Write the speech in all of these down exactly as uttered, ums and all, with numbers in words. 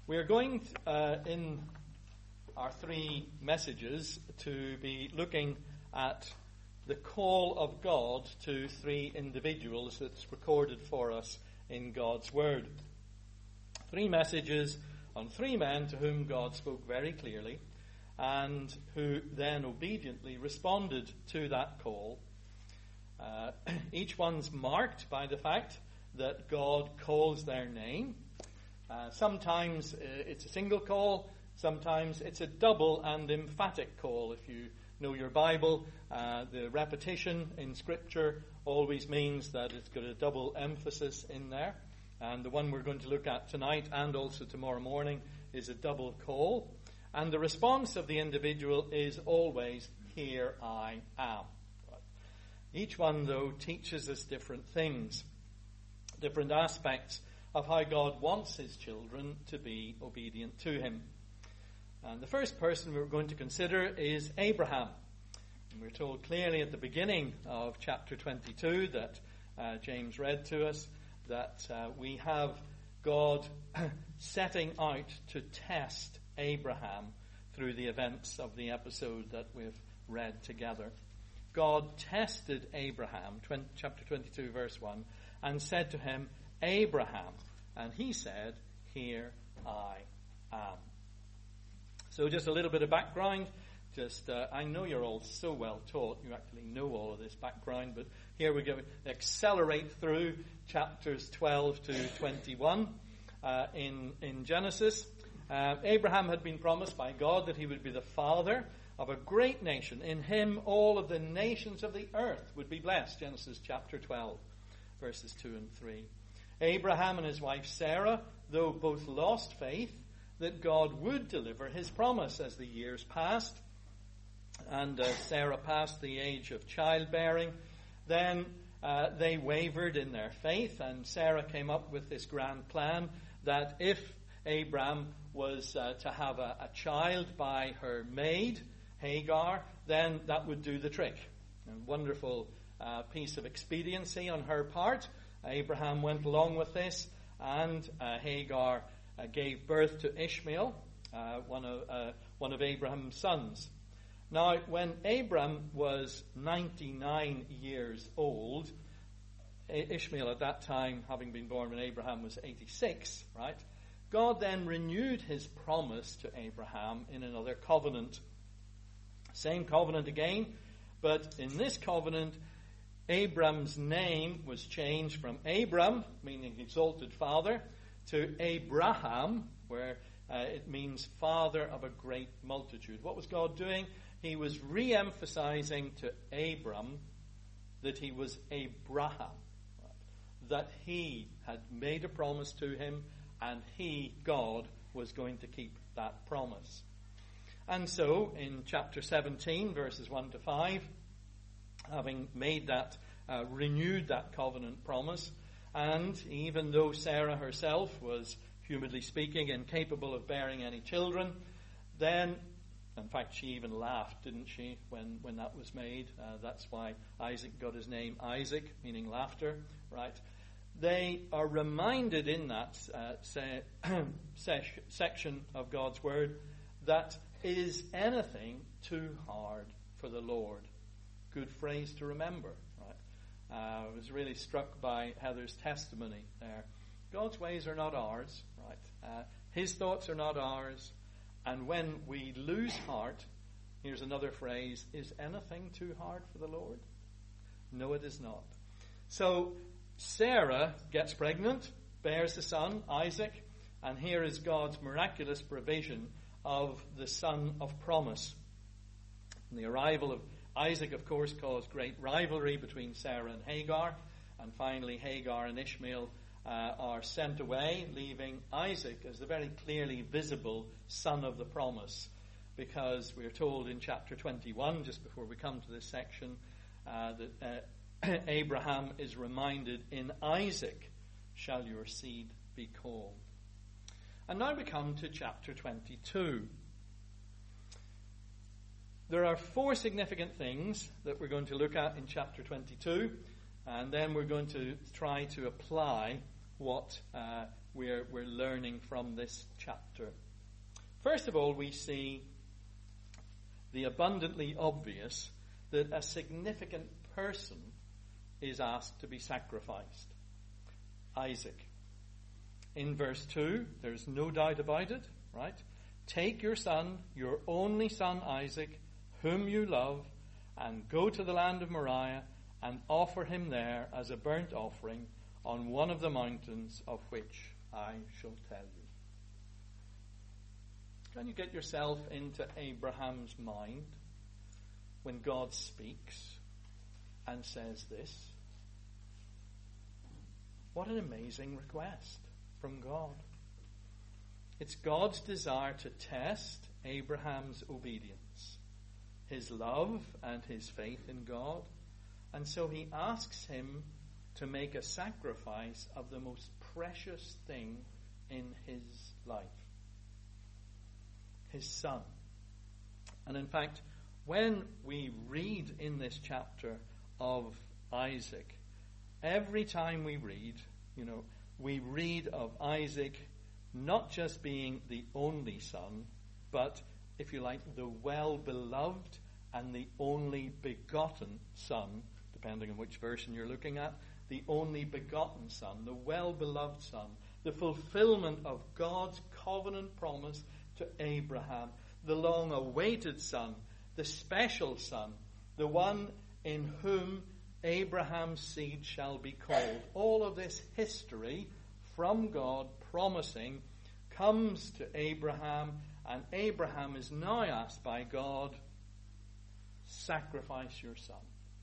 We are going uh, in our three messages to be looking at the call of God to three individuals that's recorded for us in God's Word. Three messages on three men to whom God spoke very clearly and who then obediently responded to that call. Uh, each one's marked by the fact that God calls their name. Uh, sometimes uh, it's a single call, sometimes it's a double and emphatic call. If you know your Bible, uh, the repetition in Scripture always means that it's got a double emphasis in there. And the one we're going to look at tonight and also tomorrow morning is a double call. And the response of the individual is always, "Here I am." Each one, though, teaches us different things, different aspects of how God wants his children to be obedient to him. And the first person we're going to consider is Abraham. And we're told clearly at the beginning of chapter twenty-two that uh, James read to us that uh, we have God setting out to test Abraham through the events of the episode that we've read together. God tested Abraham, twenty, chapter twenty-two, verse one, and said to him, "Abraham." And he said, "Here I am." So just a little bit of background. Just uh, I know you're all so well taught. You actually know all of this background. But here we go. Accelerate through chapters twelve to twenty-one uh, in, in Genesis. Uh, Abraham had been promised by God that he would be the father of a great nation. In him all of the nations of the earth would be blessed. Genesis chapter twelve, verses two and three. Abraham and his wife Sarah, though both lost faith that God would deliver his promise as the years passed, and uh, Sarah passed the age of childbearing, then uh, they wavered in their faith, and Sarah came up with this grand plan that if Abraham was uh, to have a, a child by her maid, Hagar, then that would do the trick. A wonderful uh, piece of expediency on her part. Abraham went along with this, and uh, Hagar uh, gave birth to Ishmael, uh, one of uh, one of Abraham's sons. Now, when Abram was ninety-nine years old, Ishmael at that time, having been born when Abraham was eighty-six, right? God then renewed his promise to Abraham in another covenant. Same covenant again, but in this covenant, Abram's name was changed from Abram, meaning exalted father, to Abraham, where uh, it means father of a great multitude. What was God doing? He was re-emphasizing to Abram that he was Abraham, that he had made a promise to him, and he, God, was going to keep that promise. And so, in chapter seventeen, verses one to five, having made that, uh, renewed that covenant promise, and even though Sarah herself was, humanly speaking, incapable of bearing any children, then, in fact, she even laughed, didn't she, when, when that was made? Uh, that's why Isaac got his name Isaac, meaning laughter, right? They are reminded in that uh, se- se- section of God's Word that is anything too hard for the Lord? Good phrase to remember, right? Uh, I was really struck by Heather's testimony there. God's ways are not ours, right? Uh, his thoughts are not ours. And when we lose heart, here's another phrase, is anything too hard for the Lord? No, it is not. So Sarah gets pregnant, bears the son, Isaac, and here is God's miraculous provision of the son of promise. And the arrival of Isaac, of course, caused great rivalry between Sarah and Hagar, and finally Hagar and Ishmael uh, are sent away, leaving Isaac as the very clearly visible son of the promise, because we're told in chapter twenty-one, just before we come to this section, uh, that uh, Abraham is reminded, "In Isaac shall your seed be called." And now we come to chapter twenty-two. There are four significant things that we're going to look at in chapter twenty-two, and then we're going to try to apply what uh, we're, we're learning from this chapter. First of all, we see the abundantly obvious that a significant person is asked to be sacrificed. Isaac. In verse two, there's no doubt about it, right? Take your son, your only son Isaac, whom you love, and go to the land of Moriah and offer him there as a burnt offering on one of the mountains of which I shall tell you. Can you get yourself into Abraham's mind when God speaks and says this? What an amazing request from God. It's God's desire to test Abraham's obedience, his love and his faith in God. And so he asks him to make a sacrifice of the most precious thing in his life, his son. And in fact, when we read in this chapter of Isaac, every time we read, you know, we read of Isaac not just being the only son, but, if you like, the well-beloved and the only begotten son, depending on which version you're looking at, the only begotten son, the well-beloved son, the fulfillment of God's covenant promise to Abraham, the long-awaited son, the special son, the one in whom Abraham's seed shall be called. All of this history from God promising comes to Abraham, and Abraham is now asked by God, sacrifice your son.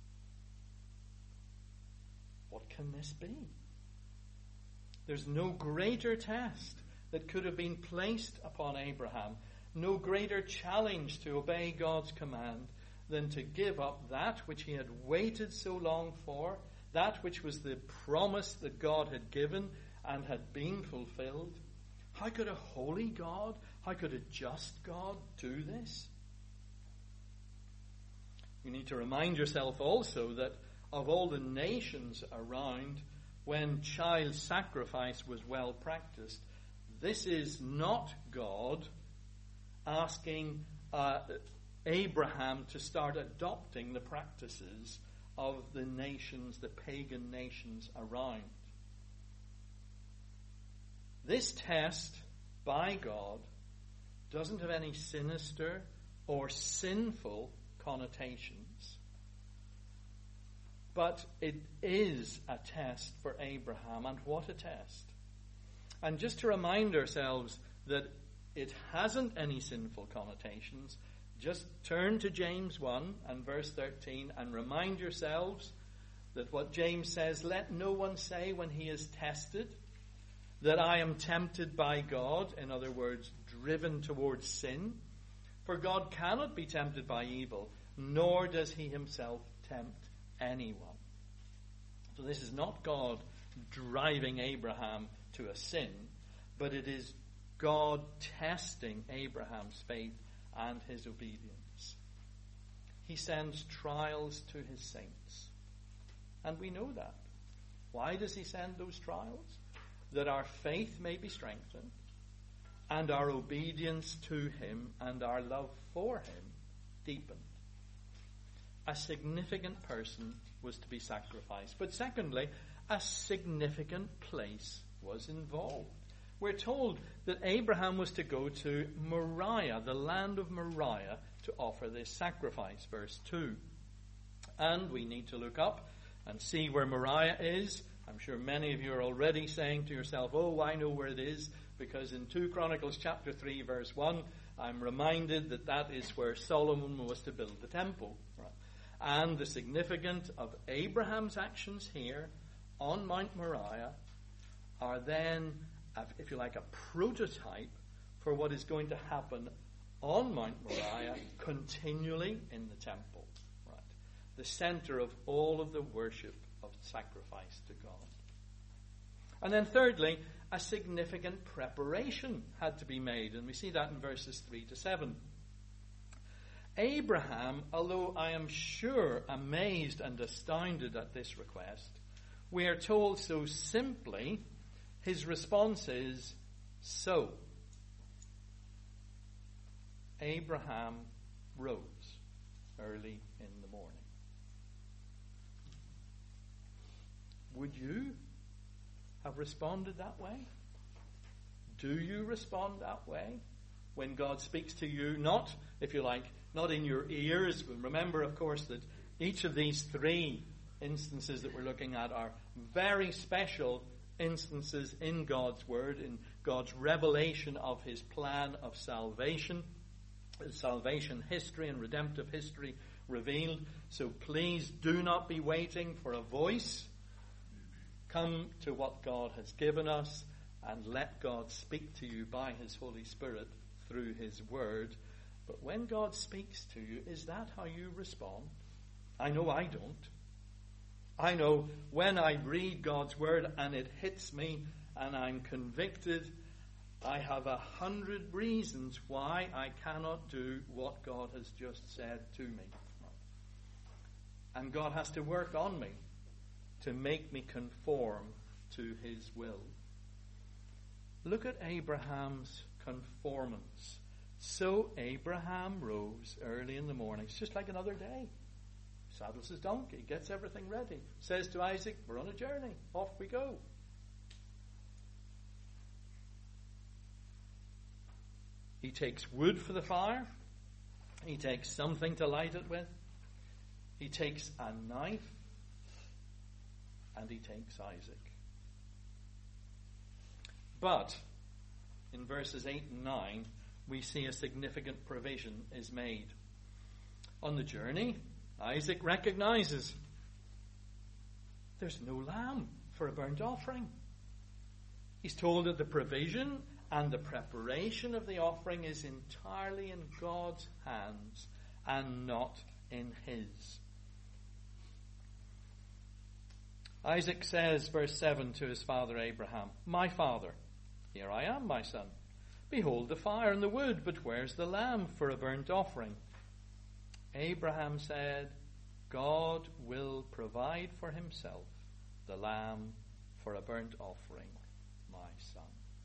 What can this be? There's no greater test that could have been placed upon Abraham, no greater challenge to obey God's command than to give up that which he had waited so long for, that which was the promise that God had given and had been fulfilled. How could a holy God, how could a just God do this? You need to remind yourself also that of all the nations around, when child sacrifice was well practiced, this is not God asking uh, Abraham to start adopting the practices of the nations, the pagan nations around. This test by God doesn't have any sinister or sinful connotations, but it is a test for Abraham, and what a test. And just to remind ourselves that it hasn't any sinful connotations, just turn to James one and verse thirteen and remind yourselves that what James says, let no one say when he is tested that I am tempted by God, in other words, driven towards sin. For God cannot be tempted by evil, nor does he himself tempt anyone. So this is not God driving Abraham to a sin, but it is God testing Abraham's faith and his obedience. He sends trials to his saints. And we know that. Why does he send those trials? That our faith may be strengthened, and our obedience to him and our love for him deepened. A significant person was to be sacrificed. But secondly, a significant place was involved. We're told that Abraham was to go to Moriah, the land of Moriah, to offer this sacrifice, verse two. And we need to look up and see where Moriah is. I'm sure many of you are already saying to yourself, oh, I know where it is, because in two Chronicles chapter three, verse one, I'm reminded that that is where Solomon was to build the temple. Right? And the significance of Abraham's actions here on Mount Moriah are then, if you like, a prototype for what is going to happen on Mount Moriah continually in the temple. Right? The center of all of the worship of sacrifice to God. And then thirdly, a significant preparation had to be made, and we see that in verses three to seven. Abraham, although I am sure amazed and astounded at this request, we are told so simply his response is, so Abraham rose early in the morning. Would you have responded that way? Do you respond that way when God speaks to you? Not, if you like, not in your ears. Remember, of course, that each of these three instances that we're looking at are very special instances in God's Word, in God's revelation of his plan of salvation, salvation history and redemptive history revealed. So please do not be waiting for a voice. Come to what God has given us and let God speak to you by his Holy Spirit through his Word. But when God speaks to you, is that how you respond? I know I don't. I know when I read God's Word and it hits me and I'm convicted, I have a hundred reasons why I cannot do what God has just said to me. And God has to work on me to make me conform to his will. Look at Abraham's conformance. So Abraham rose early in the morning. It's just like another day. Saddles his donkey, gets everything ready, says to Isaac, we're on a journey, off we go. He takes wood for the fire. He takes something to light it with. He takes a knife. And he takes Isaac. But in verses eight and nine, we see a significant provision is made. On the journey, Isaac recognizes there's no lamb for a burnt offering. He's told that the provision and the preparation of the offering is entirely in God's hands and not in his. Isaac says, verse seven, to his father Abraham, my father, here I am, my son. Behold the fire and the wood, but where's the lamb for a burnt offering? Abraham said, God will provide for himself the lamb for a burnt offering, my son.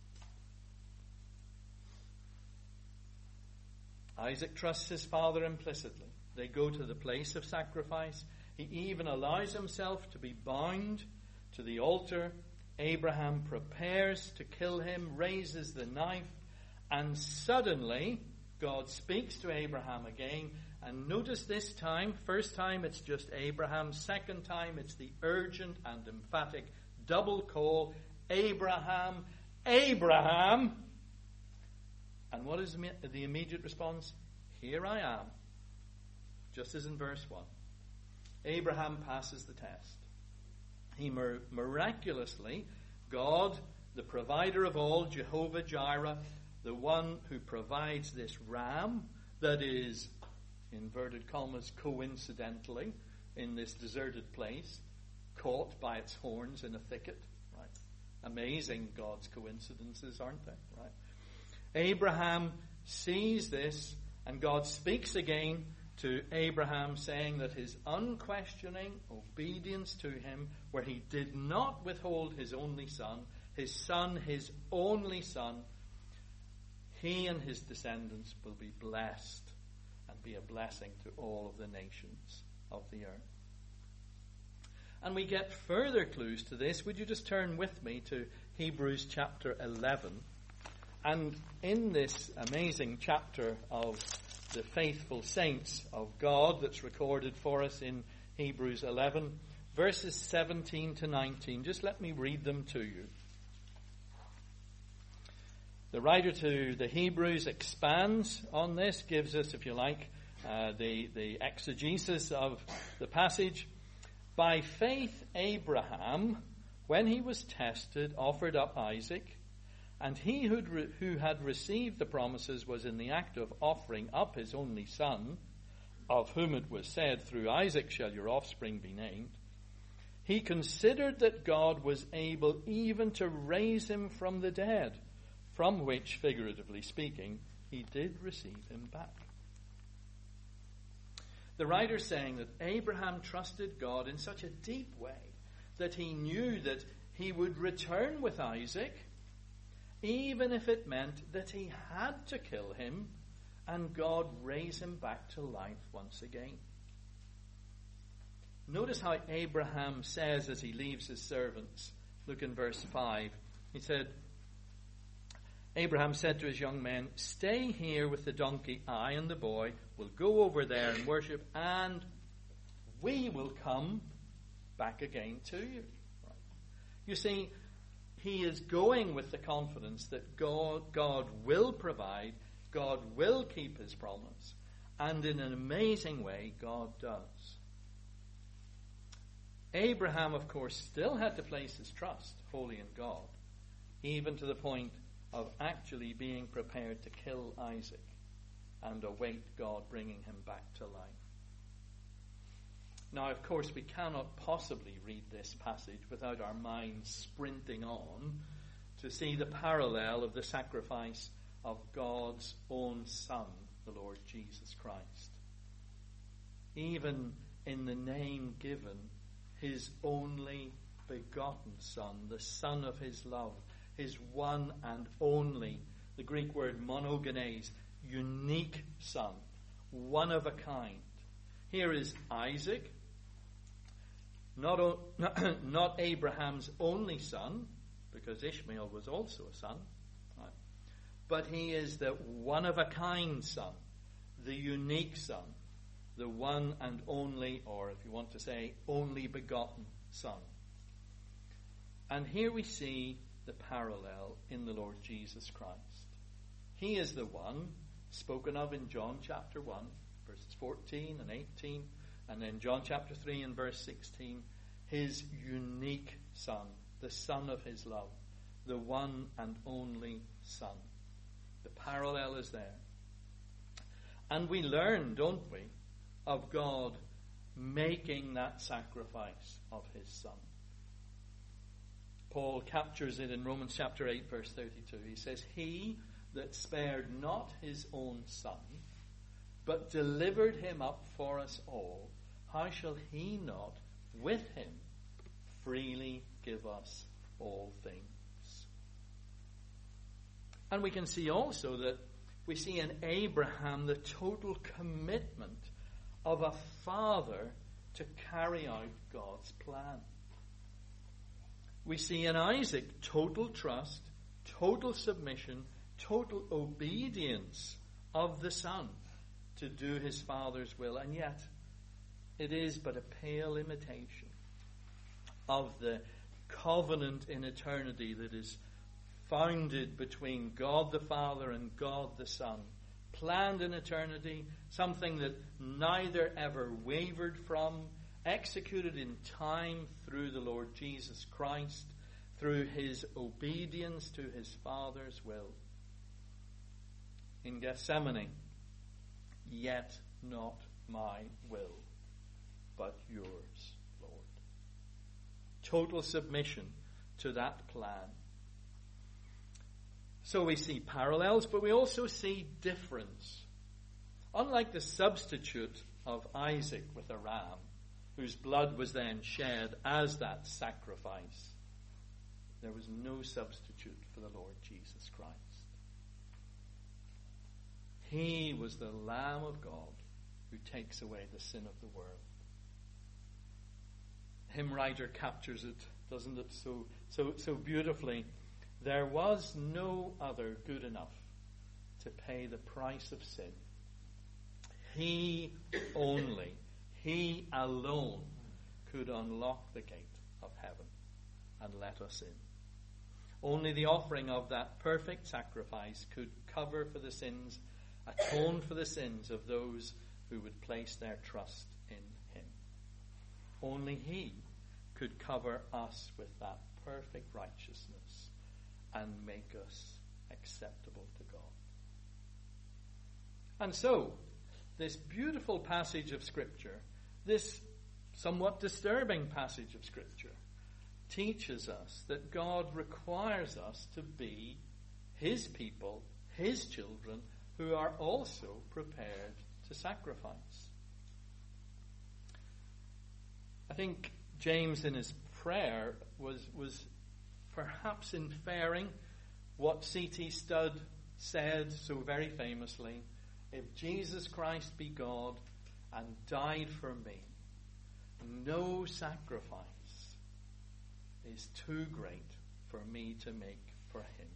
Isaac trusts his father implicitly. They go to the place of sacrifice. He even allows himself to be bound to the altar. Abraham prepares to kill him, raises the knife, and suddenly God speaks to Abraham again. And notice this time, first time it's just Abraham, second time it's the urgent and emphatic double call, Abraham, Abraham. And what is the immediate response? Here I am, just as in verse one. Abraham passes the test. He mir- miraculously, God, the provider of all, Jehovah Jireh, the one who provides this ram that is, inverted commas, coincidentally, in this deserted place, caught by its horns in a thicket. Right? Amazing God's coincidences, aren't they? Right? Abraham sees this, and God speaks again to Abraham, saying that his unquestioning obedience to him, where he did not withhold his only son, his son, his only son, he and his descendants will be blessed and be a blessing to all of the nations of the earth. And we get further clues to this. Would you just turn with me to Hebrews chapter eleven? And in this amazing chapter of the faithful saints of God that's recorded for us in Hebrews eleven, verses seventeen to nineteen, just let me read them to you. The writer to the Hebrews expands on this, gives us, if you like, uh, the, the exegesis of the passage. By faith Abraham, when he was tested, offered up Isaac, and he who'd re- who had received the promises was in the act of offering up his only son, of whom it was said, through Isaac shall your offspring be named. He considered that God was able even to raise him from the dead, from which, figuratively speaking, he did receive him back. The writer's saying that Abraham trusted God in such a deep way that he knew that he would return with Isaac, even if it meant that he had to kill him and God raise him back to life once again. Notice how Abraham says as he leaves his servants. Look in verse five. He said, Abraham said to his young men, "Stay here with the donkey. I and the boy will go over there and worship, and we will come back again to you." Right. You see, he is going with the confidence that God, God will provide, God will keep his promise, and in an amazing way, God does. Abraham, of course, still had to place his trust wholly in God, even to the point of actually being prepared to kill Isaac and await God bringing him back to life. Now, of course, we cannot possibly read this passage without our minds sprinting on to see the parallel of the sacrifice of God's own Son, the Lord Jesus Christ. Even in the name given, his only begotten Son, the Son of his love, his one and only, the Greek word monogenes, unique Son, one of a kind. Here is Isaac, not, o- not Abraham's only son, because Ishmael was also a son, right? But he is the one of a kind Son, the unique Son, the one and only, or if you want to say, only begotten Son. And here we see the parallel in the Lord Jesus Christ. He is the one spoken of in John chapter one, verses fourteen and eighteen, and then John chapter three and verse sixteen, his unique Son, the Son of his love, the one and only Son. The parallel is there. And we learn, don't we, of God making that sacrifice of his Son. Paul captures it in Romans chapter eight, verse thirty-two. He says, "He that spared not his own Son, but delivered him up for us all, how shall he not with him freely give us all things?" And we can see also that we see in Abraham the total commitment of a father to carry out God's plan. We see in Isaac total trust, total submission, total obedience of the Son to do his Father's will. And yet, it is but a pale imitation of the covenant in eternity that is founded between God the Father and God the Son, planned in eternity, something that neither ever wavered from, executed in time through the Lord Jesus Christ, through his obedience to his Father's will. In Gethsemane, "Yet not my will, but yours, Lord." Total submission to that plan. So we see parallels, but we also see difference. Unlike the substitute of Isaac with a ram, whose blood was then shed as that sacrifice, there was no substitute for the Lord Jesus Christ. He was the Lamb of God who takes away the sin of the world. The hymn writer captures it, doesn't it, so so so beautifully. "There was no other good enough to pay the price of sin. He only, he alone could unlock the gate of heaven and let us in. Only the offering of that perfect sacrifice could cover for the sins, atone for the sins of those who would place their trust in him. Only he could cover us with that perfect righteousness and make us acceptable to God." And so, this beautiful passage of Scripture, this somewhat disturbing passage of Scripture, teaches us that God requires us to be his people, his children, who are also prepared to sacrifice. I think James in his prayer was was perhaps inferring what C T Studd said so very famously, if Jesus Christ be God and died for me, no sacrifice is too great for me to make for him.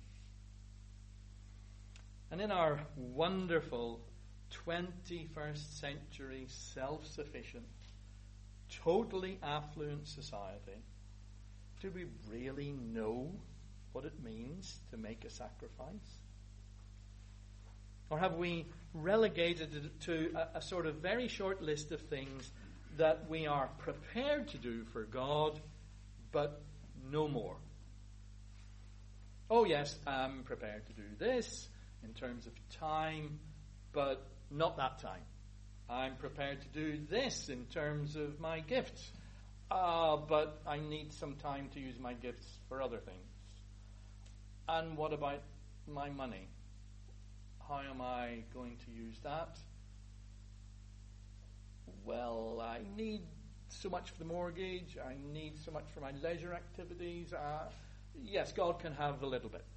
And in our wonderful twenty-first century self-sufficient, totally affluent society, do we really know what it means to make a sacrifice? Or have we relegated it to a, a sort of very short list of things that we are prepared to do for God, but no more? Oh yes, I'm prepared to do this in terms of time, but not that time. I'm prepared to do this in terms of my gifts, uh, but I need some time to use my gifts for other things. And what about my money? How am I going to use that? Well, I need so much for the mortgage. I need so much for my leisure activities. Uh, yes, God can have a little bit.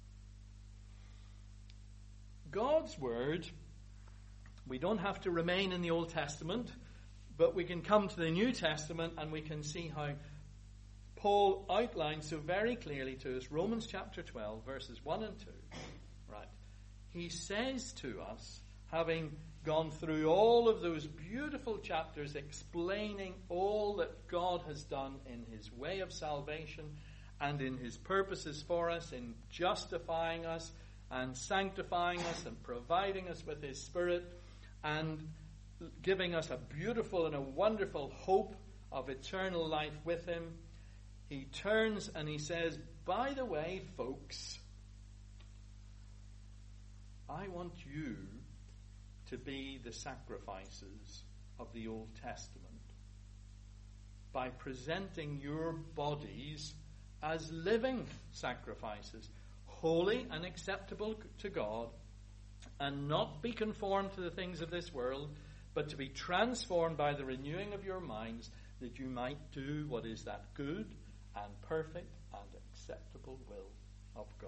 God's word, we don't have to remain in the Old Testament, but we can come to the New Testament and we can see how Paul outlines so very clearly to us, Romans chapter twelve, verses one and two. Right. He says to us, having gone through all of those beautiful chapters explaining all that God has done in his way of salvation and in his purposes for us, in justifying us and sanctifying us and providing us with his Spirit and giving us a beautiful and a wonderful hope of eternal life with him, he turns and he says, by the way, folks, I want you to be the sacrifices of the Old Testament by presenting your bodies as living sacrifices, holy and acceptable to God, and not be conformed to the things of this world, but to be transformed by the renewing of your minds, that you might do what is that good and perfect and acceptable will of God.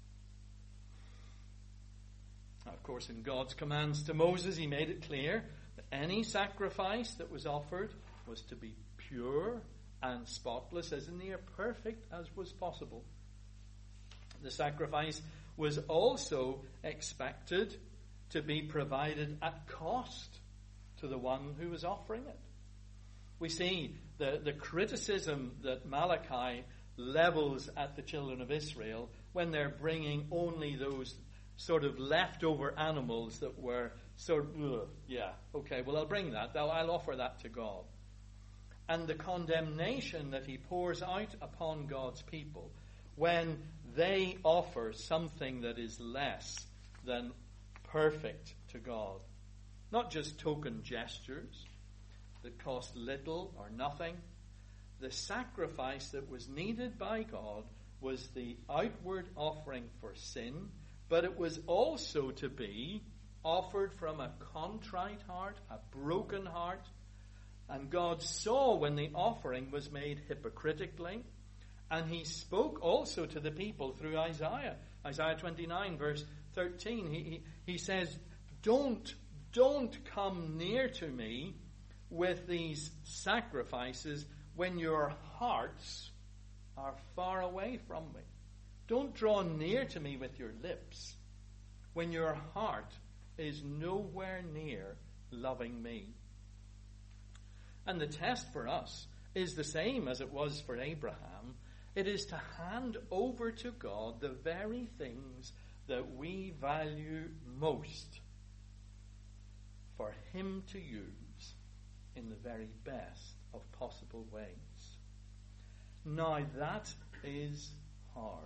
Now, of course, in God's commands to Moses, he made it clear that any sacrifice that was offered was to be pure and spotless, as near perfect as was possible. The sacrifice was also expected to be provided at cost to the one who was offering it. We see the, the criticism that Malachi levels at the children of Israel when they're bringing only those sort of leftover animals that were sort of, ugh, yeah, okay, well, I'll bring that. I'll, I'll offer that to God. And the condemnation that he pours out upon God's people when they offer something that is less than perfect to God. Not just token gestures that cost little or nothing. The sacrifice that was needed by God was the outward offering for sin, but it was also to be offered from a contrite heart, a broken heart. And God saw when the offering was made hypocritically, and he spoke also to the people through Isaiah. Isaiah twenty-nine, verse thirteen, he, he, he says, don't, don't come near to me with these sacrifices when your hearts are far away from me. Don't draw near to me with your lips when your heart is nowhere near loving me. And the test for us is the same as it was for Abraham. It is to hand over to God the very things that we value most for him to use in the very best of possible ways. Now that is hard.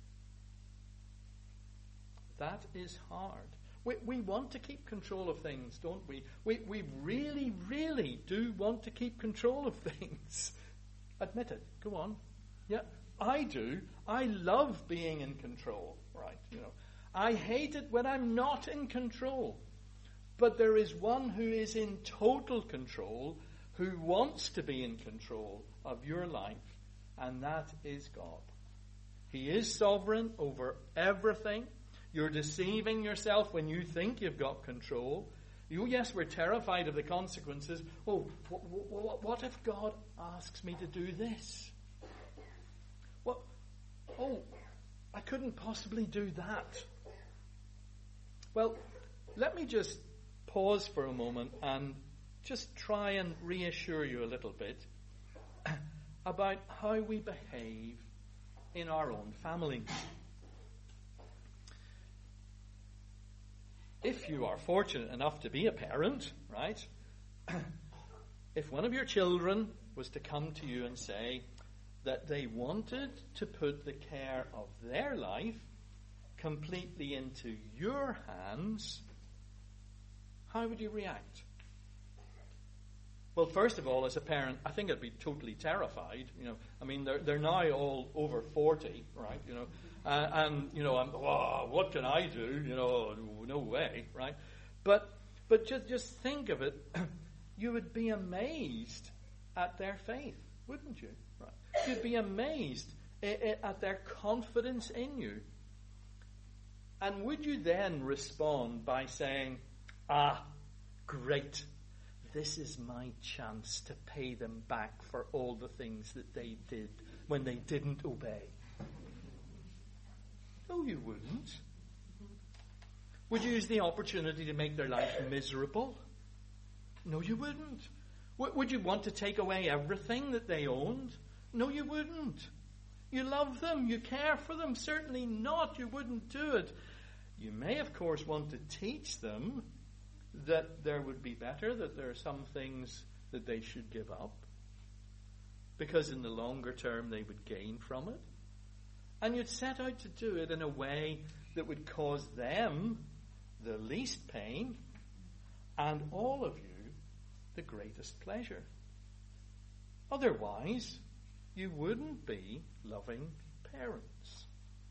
That is hard. We, we want to keep control of things, don't we? We we really, really do want to keep control of things. Admit it. Go on. Yeah, I do. I love being in control, right? You know, I hate it when I'm not in control. But there is one who is in total control, who wants to be in control of your life, and that is God. He is sovereign over everything. You're deceiving yourself when you think you've got control. You, yes, we're terrified of the consequences. Oh, what, what, what if God asks me to do this? What? Oh, I couldn't possibly do that. Well, let me just pause for a moment and just try and reassure you a little bit about how we behave in our own families. If you are fortunate enough to be a parent, right, if one of your children was to come to you and say that they wanted to put the care of their life completely into your hands, how would you react? Well, first of all, as a parent, I think I'd be totally terrified. You know, I mean, they're they're now all over forty, right? You know, uh, and you know, I'm, oh, what can I do? You know, no way, right? But but just just think of it. You would be amazed at their faith, wouldn't you? Right? You'd be amazed at their confidence in you. And would you then respond by saying, "Ah, great. This is my chance to pay them back for all the things that they did when they didn't obey"? No, you wouldn't. Would you use the opportunity to make their life miserable? No, you wouldn't. W- would you want to take away everything that they owned? No, you wouldn't. You love them. You care for them. Certainly not. You wouldn't do it. You may, of course, want to teach them that there would be better, that there are some things that they should give up, because in the longer term they would gain from it. And you'd set out to do it in a way that would cause them the least pain and all of you the greatest pleasure. Otherwise, you wouldn't be loving parents.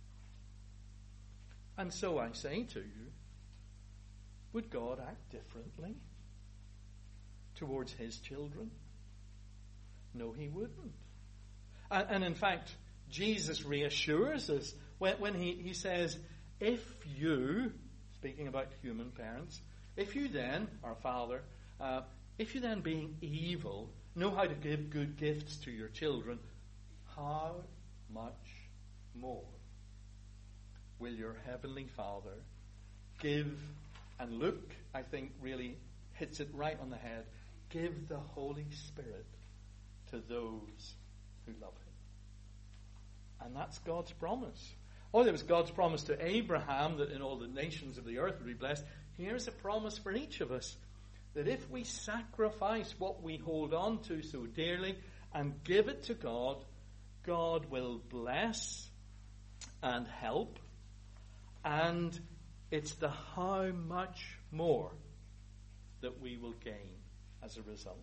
And so I say to you, would God act differently towards his children? No, he wouldn't. And, and in fact, Jesus reassures us when, when he, he says, if you, speaking about human parents, if you then, our Father, uh, if you then being evil, know how to give good gifts to your children, how much more will your Heavenly Father give? And Luke, I think, really hits it right on the head. Give the Holy Spirit to those who love him. And that's God's promise. Oh, there was God's promise to Abraham that in all the nations of the earth would be blessed. Here's a promise for each of us, that if we sacrifice what we hold on to so dearly and give it to God, God will bless and help. And it's the how much more that we will gain as a result.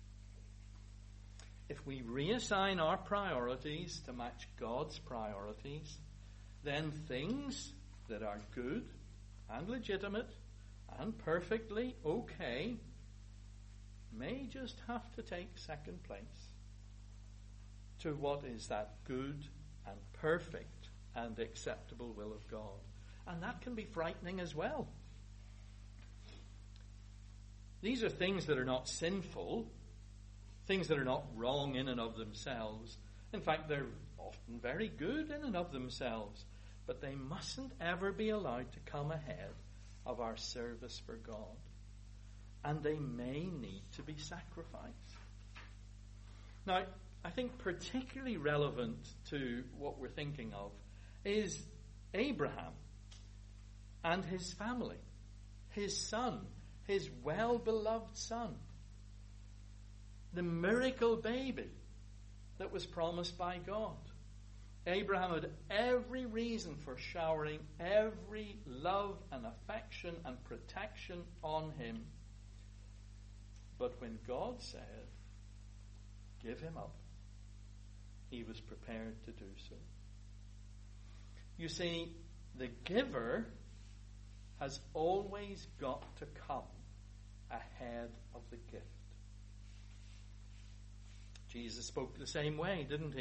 If we reassign our priorities to match God's priorities, then things that are good and legitimate and perfectly okay may just have to take second place to what is that good and perfect and acceptable will of God. And that can be frightening as well. These are things that are not sinful, things that are not wrong in and of themselves. In fact, they're often very good in and of themselves. But they mustn't ever be allowed to come ahead of our service for God. And they may need to be sacrificed. Now, I think particularly relevant to what we're thinking of is Abraham and his family, his son, his well-beloved son, the miracle baby that was promised by God. Abraham had every reason for showering every love and affection and protection on him. But when God said, give him up, he was prepared to do so. You see, the giver has always got to come ahead of the gift. Jesus spoke the same way, didn't he?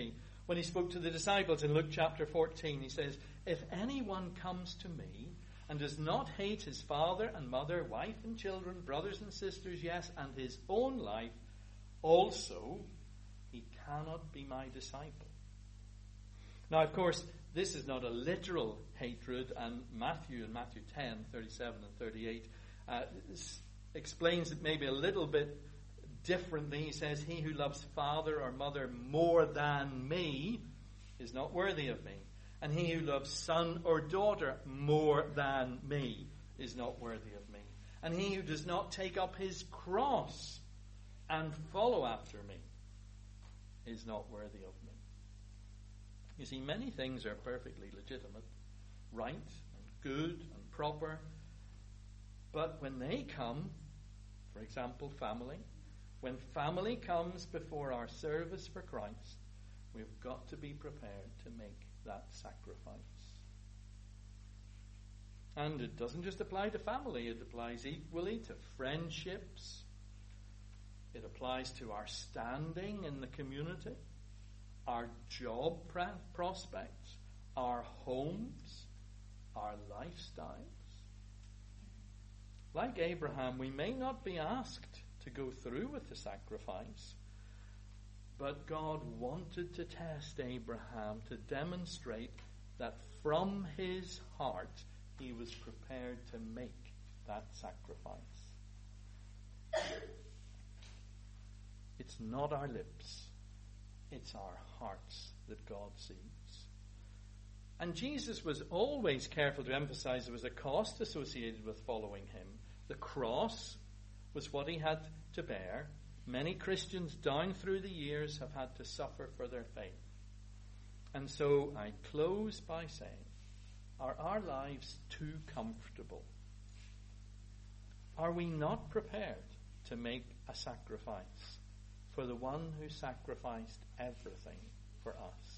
When he spoke to the disciples in Luke chapter fourteen, he says, "If anyone comes to me and does not hate his father and mother, wife and children, brothers and sisters, yes, and his own life also, he cannot be my disciple." Now, of course, this is not a literal hatred, and Matthew in Matthew ten, thirty-seven and thirty-eight uh, explains it maybe a little bit differently. He says, "He who loves father or mother more than me is not worthy of me. And he who loves son or daughter more than me is not worthy of me. And he who does not take up his cross and follow after me is not worthy of me." You see, many things are perfectly legitimate, right, and good and proper. But when they come, for example, family, when family comes before our service for Christ, we've got to be prepared to make that sacrifice. And it doesn't just apply to family, it applies equally to friendships. It applies to our standing in the community, our job prospects, our homes, our lifestyles. Like Abraham, we may not be asked to go through with the sacrifice, but God wanted to test Abraham to demonstrate that from his heart he was prepared to make that sacrifice. It's not our lips, it's our hearts that God sees. And Jesus was always careful to emphasize there was a cost associated with following him. The cross was what he had to bear. Many Christians down through the years have had to suffer for their faith. And so I close by saying, are our lives too comfortable? Are we not prepared to make a sacrifice for the one who sacrificed everything for us?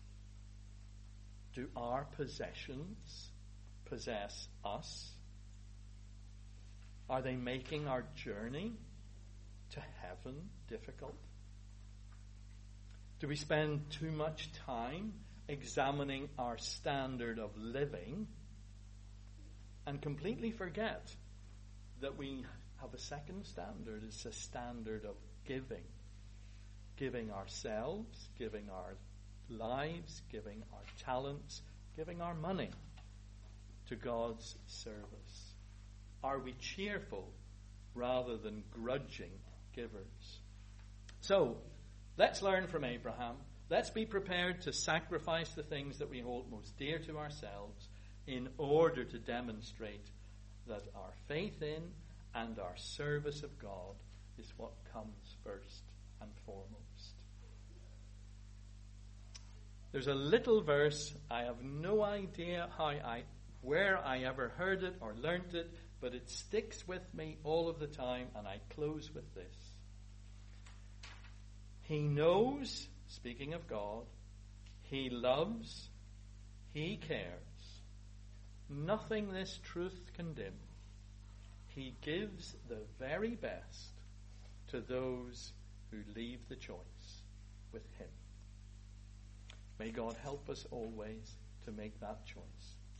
Do our possessions possess us? Are they making our journey to heaven difficult? Do we spend too much time examining our standard of living and completely forget that we have a second standard? It's a standard of giving. Giving ourselves, giving our lives, giving our talents, giving our money to God's service. Are we cheerful rather than grudging givers? So, let's learn from Abraham. Let's be prepared to sacrifice the things that we hold most dear to ourselves in order to demonstrate that our faith in and our service of God is what comes first and foremost. There's a little verse, I have no idea how I, where I ever heard it or learnt it, but it sticks with me all of the time, and I close with this. He knows, speaking of God, he loves, he cares. Nothing this truth can dim. He gives the very best to those who leave the choice with him. May God help us always to make that choice.